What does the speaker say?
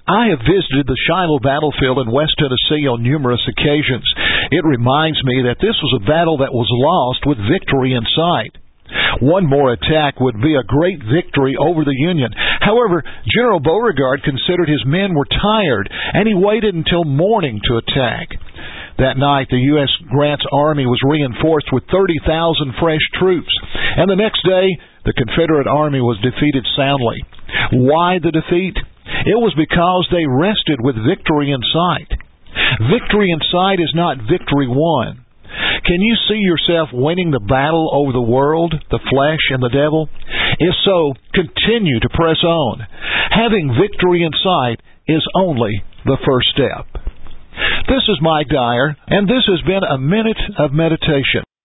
I have visited the Shiloh battlefield in West Tennessee on numerous occasions. It reminds me that this was a battle that was lost with victory in sight. One more attack would be a great victory over the Union. However, General Beauregard considered his men were tired, and he waited until morning to attack. That night, the U.S. Grant's army was reinforced with 30,000 fresh troops, and the next day, the Confederate army was defeated soundly. Why the defeat? It was because they rested with victory in sight. Victory in sight is not victory won. Can you see yourself winning the battle over the world, the flesh, and the devil? If so, continue to press on. Having victory in sight is only the first step. This is Mike Dyer, and this has been a Minute of Meditation.